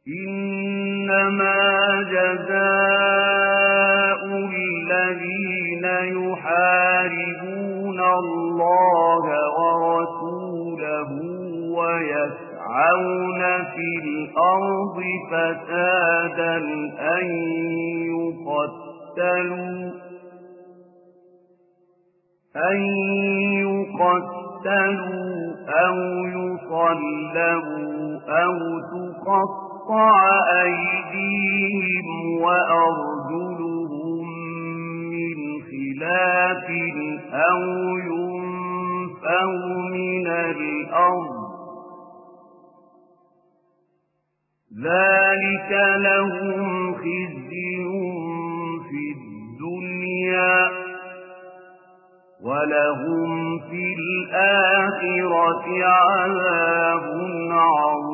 إنما جزاء الذين يحاربون الله ورسوله ويسعون في الأرض فسادا أن يقتلوا أو يصلبوا أو تقطع أيديهم وأرجلهم من خلاف أو ينفوا من الأرض ذلك لهم خزي في الدنيا ولهم في الآخرة عذاب عظيم.